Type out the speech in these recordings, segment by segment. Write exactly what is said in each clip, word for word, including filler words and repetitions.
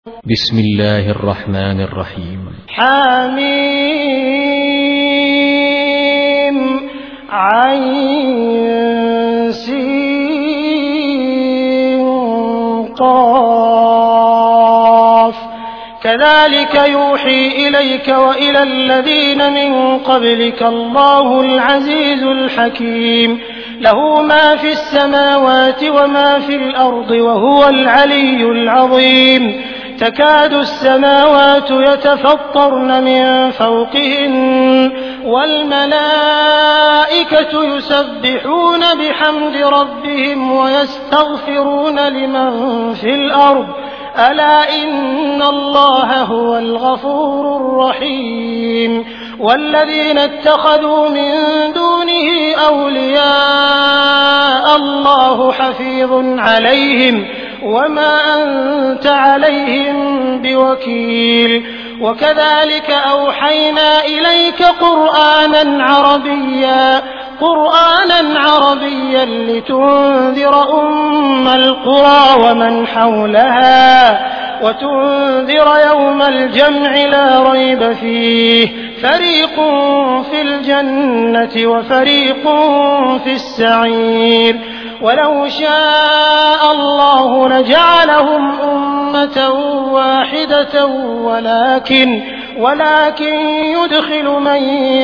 بسم الله الرحمن الرحيم. حميم عين سين قاف كذلك يوحي إليك وإلى الذين من قبلك الله العزيز الحكيم له ما في السماوات وما في الأرض وهو العلي العظيم تكاد السماوات يتفطرن من فوقهن والملائكة يسبحون بحمد ربهم ويستغفرون لمن في الأرض ألا إن الله هو الغفور الرحيم والذين اتخذوا من دونه أولياء الله حفيظ عليهم وما أنت عليهم بوكيل وكذلك أوحينا إليك قرآنا عربيا قرآنا عربيا لتنذر أم القرى ومن حولها وتنذر يوم الجمع لا ريب فيه فريق في الجنة وفريق في السعير ولو شاء الله لجعلهم أمة واحدة ولكن ولكن يدخل من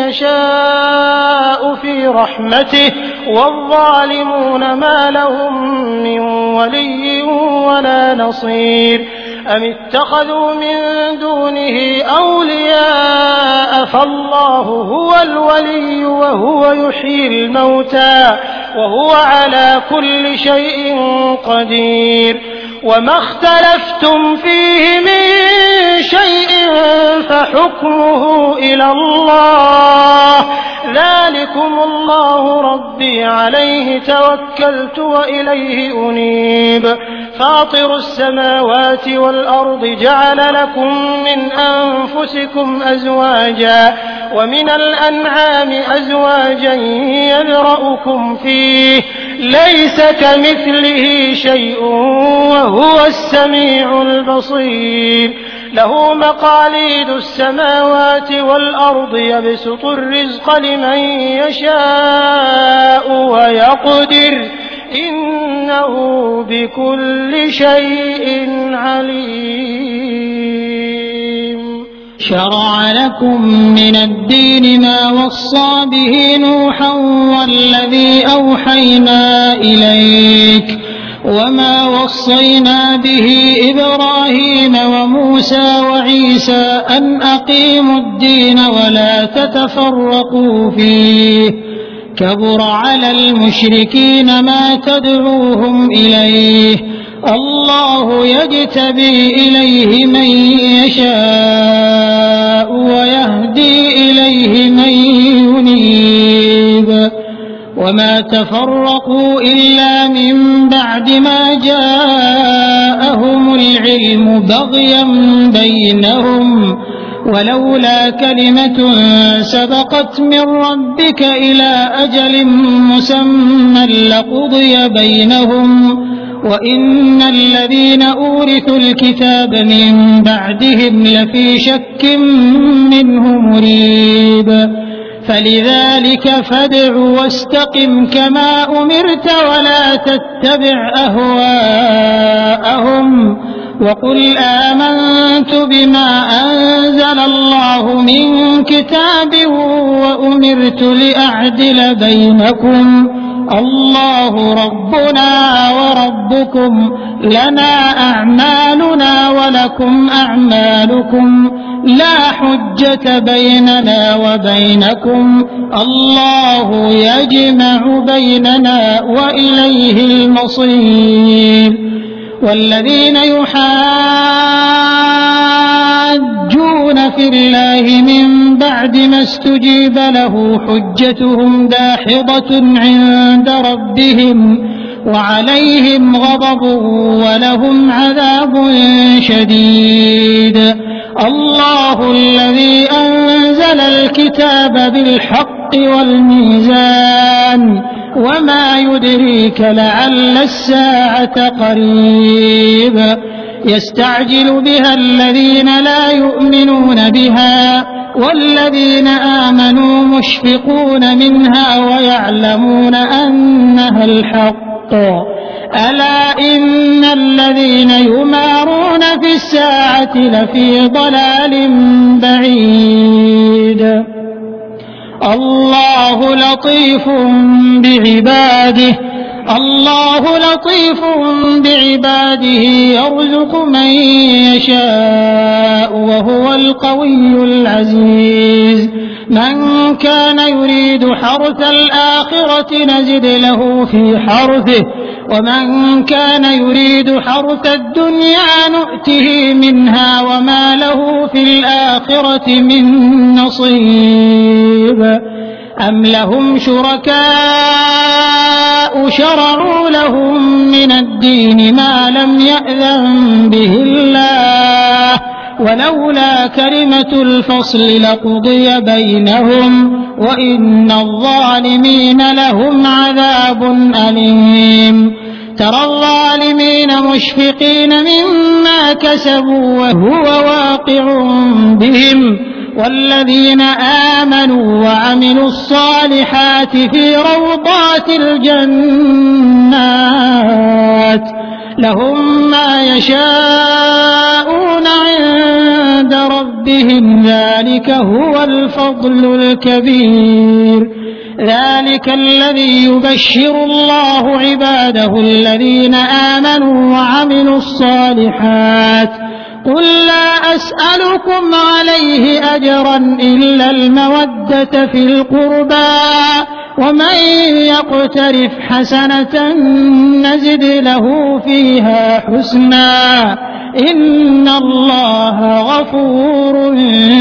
يشاء في رحمته والظالمون ما لهم من ولي ولا نصير أم اتخذوا من دونه أولياء فالله هو الولي وهو يحيي الموتى وهو على كل شيء قدير وما اختلفتم فيه من شيء فحكمه إلى الله ذلكم الله ربي عليه توكلت وإليه أنيب فاطر السماوات والأرض جعل لكم من أنفسكم أزواجا ومن الأنعام أزواجا يذرأكم فيه ليس كمثله شيء وهو السميع البصير له مقاليد السماوات والأرض يبسط الرزق لمن يشاء ويقدر إنه بكل شيء عليم شرع لكم من الدين ما وصى به نوحا والذي أوحينا إليك وما وصينا به إبراهيم وموسى وعيسى أن أقيموا الدين ولا تتفرقوا فيه كبر على المشركين ما تدعوهم إليه الله يجتبي إليه من يشاء ويهدي إليه من ينيب وما تفرقوا إلا من بعد ما جاءهم العلم بغيا بينهم ولولا كلمة سبقت من ربك إلى أجل مسمى لقضي بينهم وإن الذين أورثوا الكتاب من بعدهم لفي شك منه مريب فلذلك فادع واستقم كما أمرت ولا تتبع أهواءهم وقل آمنت بما أنزل الله من كتاب وأمرت لأعدل بينكم الله ربنا وربكم لنا أعمالنا ولكم أعمالكم لا حجة بيننا وبينكم الله يجمع بيننا وإليه المصير والذين يحاجون في الله من بعد ما استجيب له حجتهم داحضة عند ربهم وعليهم غضب ولهم عذاب شديد الله الذي أنزل الكتاب بالحق والميزان وما يدريك لعل الساعة قريب يستعجل بها الذين لا يؤمنون بها والذين آمنوا مشفقون منها ويعلمون أنها الحق. ألا إن الذين يمارون في الساعة لفي ضلال بعيد. الله لطيف بعباده الله لطيف بعباده يرزق من يشاء وهو القوي العزيز. من كان يريد حرث الآخرة نزد له في حرثه ومن كان يريد حرث الدنيا نؤته منها وما له في الآخرة من نصيب. أم لهم شركاء شرعوا لهم من الدين ما لم يأذن به الله ولولا كلمة الفصل لقضي بينهم وإن الظالمين لهم عذاب أليم. ترى الظالمين مشفقين مما كسبوا وهو واقع بهم والذين آمنوا وعملوا الصالحات في روضات الجنات لهم ما يشاءون عند ربهم ذلك هو الفضل الكبير. ذلك الذي يبشر الله عباده الذين آمنوا وعملوا الصالحات. قل لا أسألكم عليه أجرا إلا المودة في القربى ومن يقترف حسنة نزد له فيها حسنا إن الله غفور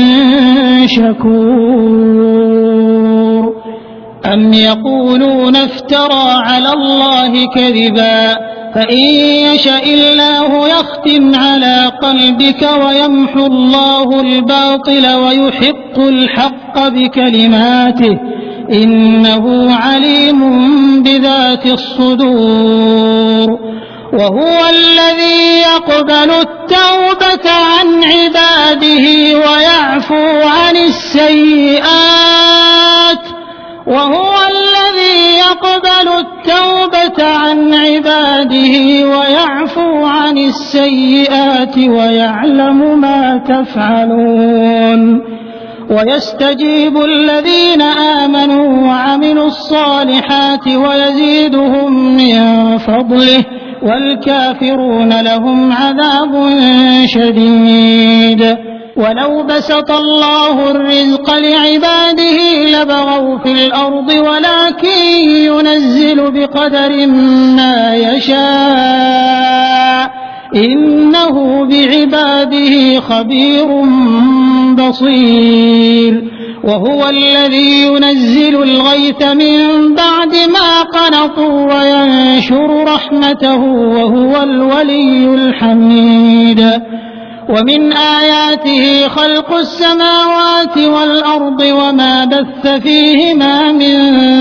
شكور. أم يقولون افترى على الله كذبا فإن يشأ الله يختم على قلبك ويمحو الله الباطل ويحق الحق بكلماته إنه عليم بذات الصدور. وهو الذي يقبل التوبة عن عباده ويعفو عن السيئات وهو الذي يقبل التوبة عن عباده ويعفو عن السيئات ويعلم ما تفعلون. ويستجيب الذين آمنوا وعملوا الصالحات ويزيدهم من فضله والكافرون لهم عذاب شديد. ولو بسط الله الرزق لعباده لبغوا في الأرض ولكن ينزل بقدر ما يشاء إنه بعباده خبير بصير. وهو الذي ينزل الغيث من بعد ما قنطوا وينشر رحمته وهو الولي الحميد. ومن آياته خلق السماوات والأرض وما بث فيهما من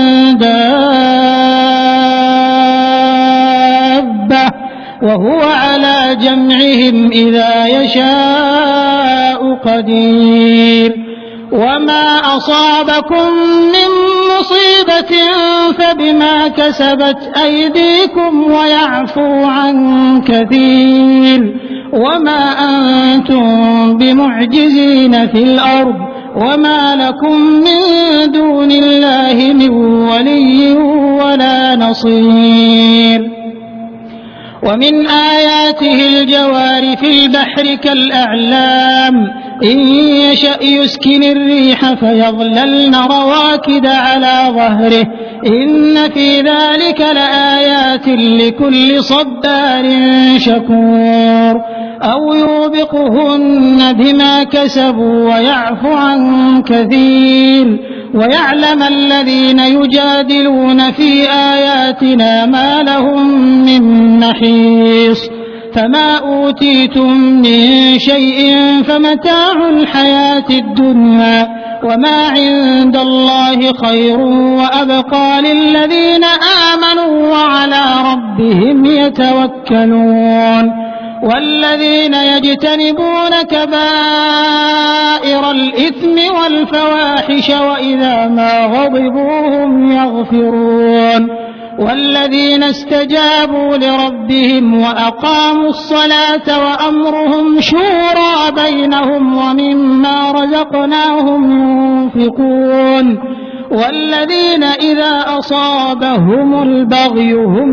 دابة وهو على جمعهم إذا يشاء قدير. وما أصابكم من مصيبة فبما كسبت أيديكم ويعفو عن كثير. وما أنتم بمعجزين في الأرض وما لكم من دون الله من ولي ولا نصير. ومن آياته الجوار في البحر كالأعلام إن يشأ يسكن الريح فيظللن رواكد على ظهره إن في ذلك لآيات لكل صبار شكور. أو يوبقهن بما كسبوا ويعفو عن كثير. ويعلم الذين يجادلون في آياتنا ما لهم من محيص. فما أوتيتم من شيء فمتاع الحياة الدنيا وما عند الله خير وأبقى للذين آمنوا وعلى ربهم يتوكلون. والذين يجتنبون كبائر الإثم والفواحش وإذا ما غضبوا هم يغفرون والذين استجابوا لربهم وأقاموا الصلاة وأمرهم شورى بينهم ومما رزقناهم ينفقون والذين إذا أصابهم البغي هم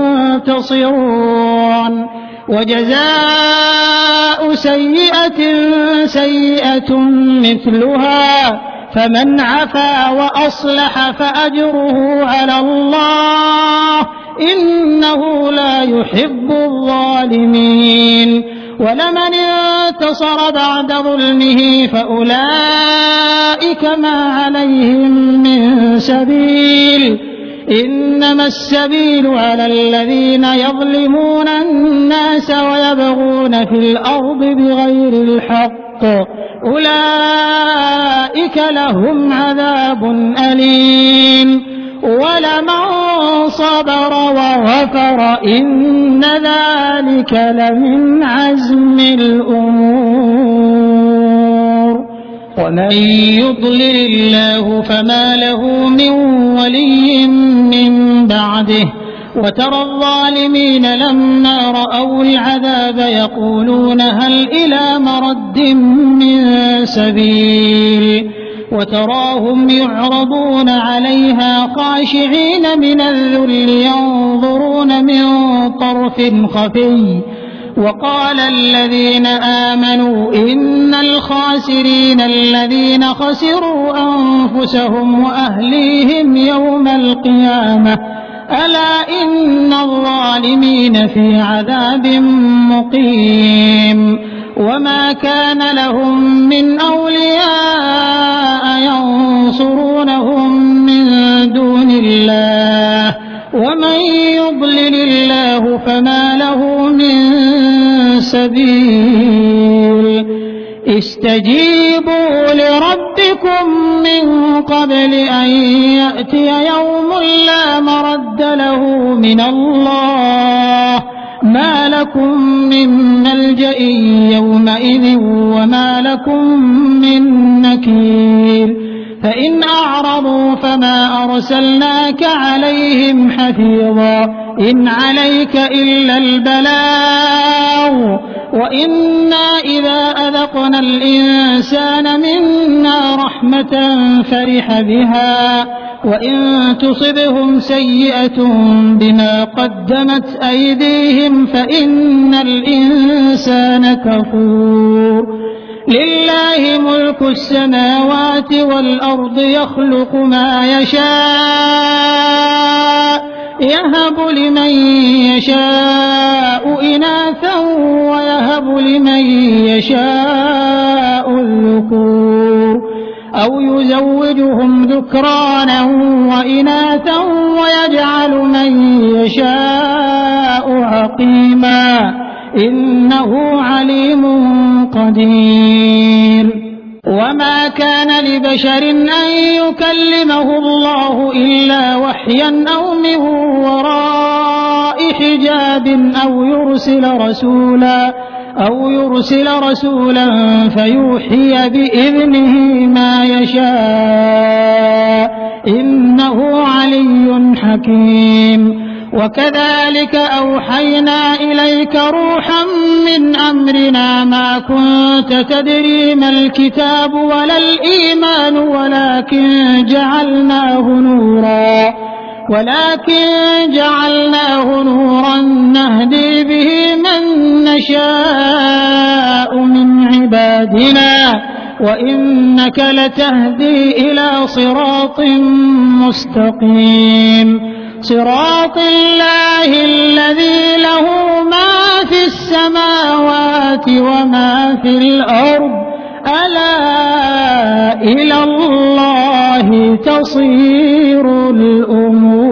ينتصرون وجزاء سيئة سيئة مثلها فمن عفا وأصلح فأجره على الله إنه لا يحب الظالمين ولمن انتصر بعد ظلمه فأولئك ما عليهم من سبيل إنما السبيل على الذين يظلمون الناس ويبغون في الأرض بغير الحق أولئك لهم عذاب أليم ولمن صبر وغفر إن ذلك لمن عزم الأمور ومن يضلل الله فما له من ولي من بعده وترى الظالمين لما رأوا العذاب يقولون هل إلى مرد من سبيل وتراهم يعرضون عليها خاشعين من الذل ينظرون من طرف خفي وقال الذين آمنوا إن الخاسرين الذين خسروا أنفسهم وأهليهم يوم القيامة ألا إن الظالمين في عذاب مقيم وما كان لهم من أولياء ينصرونهم من دون الله ومن يضلل الله فما له من سبيل استجيبوا لربكم من قبل أن يأتي يوم لا مرد له من الله ما لكم من ملجأ يومئذ وما لكم من نكير فإن أعرضوا فما أرسلناك عليهم حفيظا إن عليك إلا البلاغ وإنا إذا أذقنا الإنسان منا رحمة فرح بها وإن تصبهم سيئة بما قدمت أيديهم فإن الإنسان كفور لله ملك السماوات والأرض يخلق ما يشاء يهب لمن يشاء إناثا ويهب لمن يشاء الذكور أو يزوجهم ذكرانا وإناثا ويجعل من يشاء عقيما إنه عليم قدير وما كان لبشر أن يكلمه الله إلا وحيا أو من وراء حجاب أو يرسل رسولا أو يرسل رسولا فيوحي بإذنه ما يشاء إنه علي حكيم وكذلك أوحينا إليك روحا من أمرنا ما كنت تدري ما الكتاب ولا الإيمان ولكن جعلناه نورا ولكن جعلناه نورا نهدي به من نشاء من عبادنا وإنك لتهدي إلى صراط مستقيم صراط الله الذي له ما في السماوات وما في الأرض ألا إلى الله تصير الأمور